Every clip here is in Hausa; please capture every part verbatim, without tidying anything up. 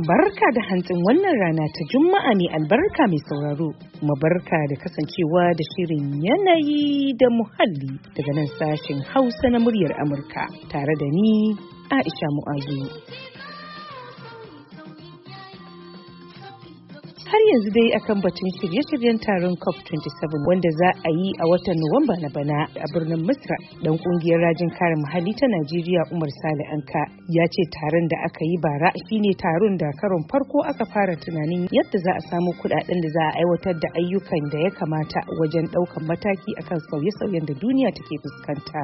Barka da hantsin wannan rana ta Juma'a mai albarka mai sauraro. Kuma barka da kasancewa da shirin yanayi da muhalli daga nan sashen Hausa na muryar Amurka tare da ni Aisha Mu'azu. Har yanzu dai akan batun shirye-shiryen taron COP twenty-seven wanda za a yi a watan Nuwamba na bana a birnin Misra, dan kungiyar rajin kare muhalli ta Najeriya Umar Sale Anka ya ce taron da aka yi bara shine taron da karon farko aka fara tunanin yadda za a samu kudaden da za a aiwatar da ayyukan da ya kamata wajen daukan mataki akan sauye-sauyen da duniya take fuskanta.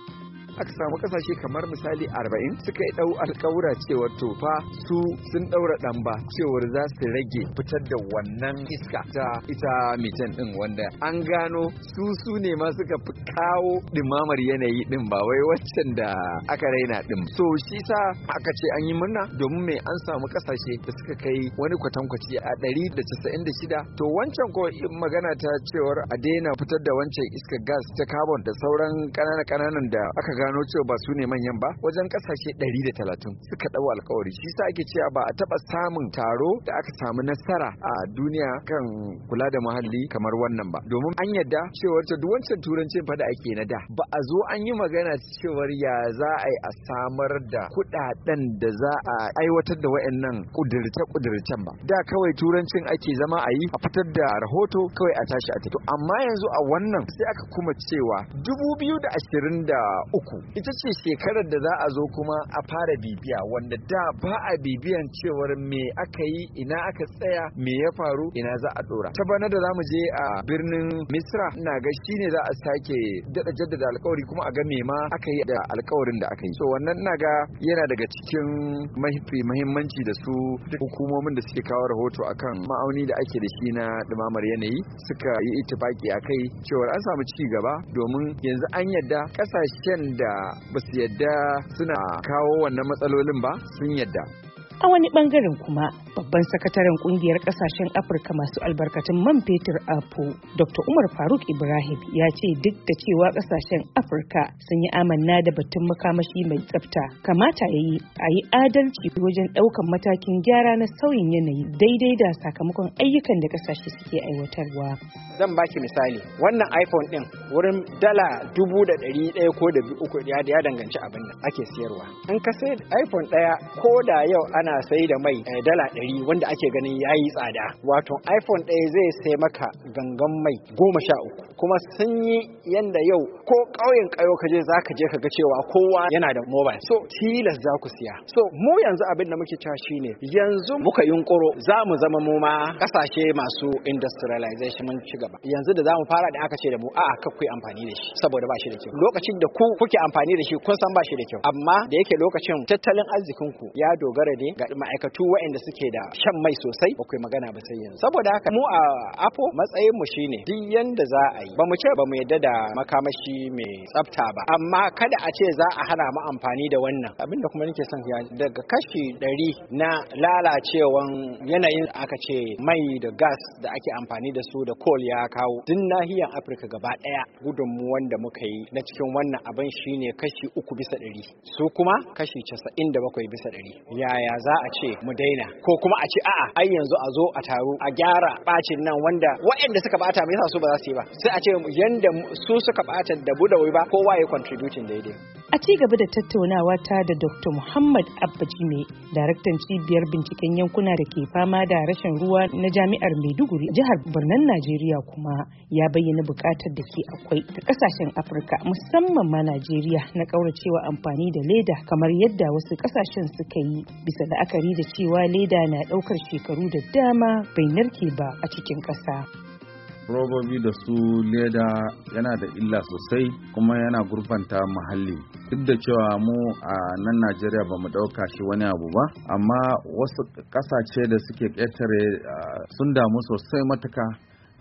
Aka samu kasashe kamar misali arba'in suka yi dau alkawura cewar tofa su sun daura dan ba cewar za su rage fitar da wannan iska ta ita mitan din wanda an gano su su ne ma suka fi kawo dimamar yanayi din ba wai waccan da aka raina din. So shi sa aka ce an yi murna domin mai an samu kasashe da suka kai wani kwatankwaci a ɗari da casa'in da shida. To wancan ko magana ta cewar a daina fitar da wancan iskar gas ta carbon da sauran ƙananan ƙananan da aka gano cewa ba su ne manyan ba wajen kasashe ɗari da talatin suka dau alkawari. Shi sa ake cewa ba a taba samun taro da aka samu nasara a duniya kan kula da muhalli kamar wannan ba, domin an yadda cewar ta duwancan turancin fa da ake na da ba a zo an yi magana cewar ya za a yi a samar da kudaden da za a aiwatar da wayannan kudirce-kudircen ba. Da kawai turancin ake zama a yi a fitar da rahoto kawai a tashi a tafi. Amma yanzu a wannan sai aka kuma cewa dubu biyu da ashirin da uku ita ce shekarar da za a zo kuma a fara bibiya, wanda da ba a bibiyan cewar me aka yi, ina aka tsaya, me ya faru, ina za a dora. Ta bana da zamu je a birnin Misra ina ga shine za a sake dada jaddada alkawari kuma a ga me ma aka yi da alkawarin da aka yi. So wannan ina ga yana daga cikin mafi muhimmanci da su hukumomin da suke kawo rahoto akan ma'auni da ake da shi na dumamar yanayi suka yi ittifaki akai cewar an samu ci gaba, domin yanzu an yadda kasashen da ba su yadda suna kawo wannan matsalolin ba sun yadda. A wani bangaren kuma babban sakataren kungiyar kasashen Afirka masu albarkatun man fetur A P O Doctor Umar Faruk Ibrahim ya ce duk da cewa kasashen Afirka sun yi amanna da batun makamashi mai tsafta, kamata ya yi a yi adalci wajen daukan matakin gyara na sauyin yanayi daidai da sakamakon ayyukan da kasashe suke aiwatarwa. Zan baki misali, wannan iPhone din wurin dala dubu da ɗari ɗaya ko da uku ya danganci abin da ake siyarwa. In ka sai iPhone ɗaya ko da yau ana sai da mai dala ɗari wanda ake ganin yayi tsada, wato iPhone ɗaya zai sai maka gangan mai goma sha uku. Kuma sun yi yanda yau ko ƙauyen ƙayo kaje zaka je ka ga cewa kowa yana da mobile, so tilas za ku siya. So mu yanzu abin da muke cewa shine yanzu muka yunkuro za mu zama mu ma kasashe masu industrialization mun ci gaba. Yanzu da za mu fara da aka ce da mu a'a kar ku yi amfani da shi saboda ba shi da kyau. Lokacin da ku kuke amfani da shi kun san ba shi da kyau, amma da yake lokacin tattalin arzikin ku ya dogara ne ga ma'aikatu waɗanda suke da shan mai sosai, ba ku yi magana ba sai yanzu. Saboda haka mu a A P O matsayin mu shine duk yanda za a yi ba mu ce ba mu yadda da makamashi mai tsafta ba, amma kada a ce za a hana mu amfani da wannan. Abinda kuma nake son ya daga kashi ɗari na lalacewan yanayin aka ce mai da gas da ake amfani da su da coal ya kawo duk nahiyar Afirka gaba ɗaya, gudunmuwan da muka yi na cikin wannan abin shine kashi uku bisa ɗari, su kuma kashi casa'in da bakwai bisa ɗari. Yaya za a ce mu daina ko kuma a ce a'a ai yanzu a zo a taru a gyara bacin nan wanda waɗanda suka bata me yasa su ba za su yi ba, sai a ce yanda su suka bata da budawai ba kowa ya contributing daidai. A ci gaba da tattaunawa ta da Doctor Muhammad Abba Jime, daraktan cibiyar binciken yankuna da ke fama da rashin ruwa na Jami'ar Maiduguri jihar Birnin Najeriya, kuma ya bayyana buƙatar da ke akwai da kasashen Afirka musamman ma Najeriya na kauracewa amfani da leda kamar yadda wasu kasashen suka yi, bisa la'akari da cewa leda na ɗaukar shekaru da dama bai narke ba a cikin ƙasa. Robobi da su leda yana da illa sosai kuma yana gurbanta muhalli. Duk da cewa mu a nan Najeriya ba mu ɗauka shi wani abu ba, amma wasu ƙasashe da suke ƙetare sun damu sosai matuka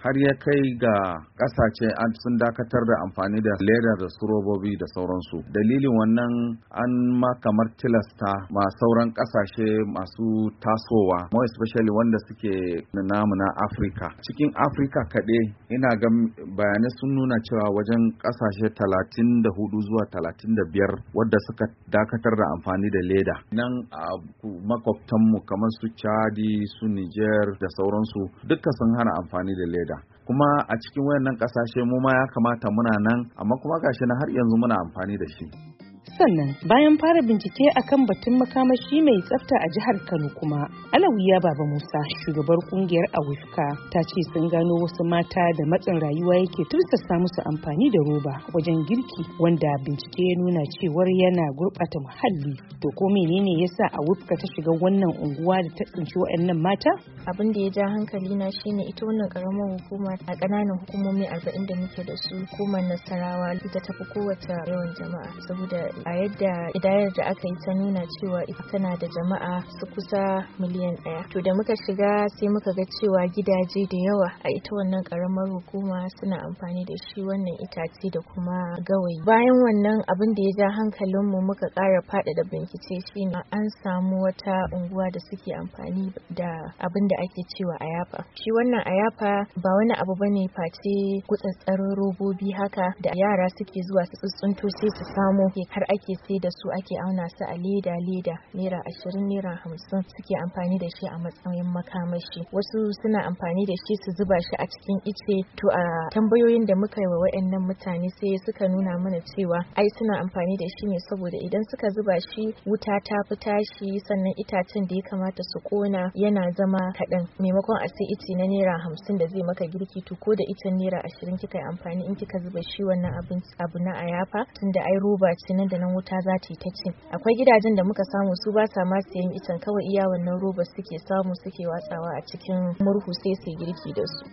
har ya kai ga ƙasashe sun dakatar da amfani da leda da su robobi da sauransu. Dalilin wannan an ma kamar tilasta ma sauran ƙasashe masu tasowa, more especially wanda suke namu na Afirka. Cikin Afirka kaɗai ina ga bayanai sun nuna cewa wajen ƙasashe talatin da hudu zuwa talatin da biyar wadda suka dakatar da amfani da leda. Nan a makwabtanmu kamar su Chadi, su Niger da sauransu duka sun hana amfani da leda. Kuma a cikin wayannan ƙasashe mu ma ya kamata muna nan, amma kuma gashi na har yanzu muna amfani da shi. Sannan bayan fara bincike akan batun makamashi mai tsafta a jihar Kano kuma, Alawiya Baba Musa, shugabar kungiyar Awifka, ta ce sun gano wasu mata da matsin rayuwa yake tursasa musu amfani da roba wajen girki, wanda bincike ya nuna cewar yana gurɓata muhalli. To ko menene yasa Awifka ta shiga wannan unguwa da ta tsinci waɗannan mata? Abin da ya ja hankali na shine ita wannan karamar hukuma a ƙananan hukumomi arba'in da muke da su, hukumar Nasarawa ita tafi kowace yawan jama'a, saboda a yadda idayar da aka yi ta nuna cewa ita tana da jama'a su kusa miliyan ɗaya. To da muka shiga sai muka ga cewa gidaje da yawa a ita wannan karamar hukuma suna amfani da shi wannan itace da kuma gawayi. Bayan wannan abin da ya ja hankalinmu muka ƙara faɗaɗa bincike shine an samu wata unguwa da suke amfani da abin da ake cewa ayafa. Shi wannan ayafa ba wani abu bane face gutsatsarin robobi haka da yara suke zuwa su tsuntsunto sai su samu har ake sai da su, ake auna su a leda leda naira ashirin naira hamsin, suke amfani da shi a matsayin makamashi. Wasu suna amfani da shi su zuba shi a cikin ice. To a tambayoyin da muka yi wa waɗannan mutane sai suka nuna mana cewa ai suna amfani da shi ne saboda idan suka zuba shi wuta ta fi tashi, sannan itacen da ya kamata su kona yana zama kaɗan. Maimakon a sai ice na naira hamsin da zai maka girki, to ko da icen naira ashirin kika yi amfani in kika zuba shi wannan abin abu na ayafa, tunda ai roba ce nan da nan wuta za ta yi ta ci. Akwai gidajen da muka samu su ba sa ma siyan icen, kawai iya wannan roba suke samu suke watsawa a cikin murhu sai su girki da su.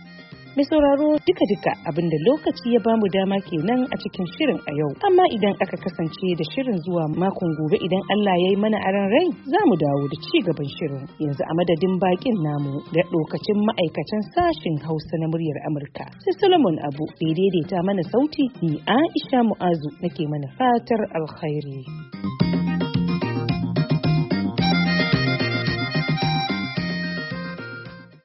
Mai sauraro duka-duka abinda lokaci ya bamu dama kenan a cikin shirin a yau. Amma idan aka kasance da shirin zuwa makon gobe idan Allah ya yi mana aran rai, za mu dawo da ci gaban shirin. Yanzu a madadin bakin namu da lokacin ma'aikatan sashen Hausa na muryar Amurka, sai Solomon Abu ya daidaita mana sauti, ni Aisha Mu'azu nake mana fatar alkhairi.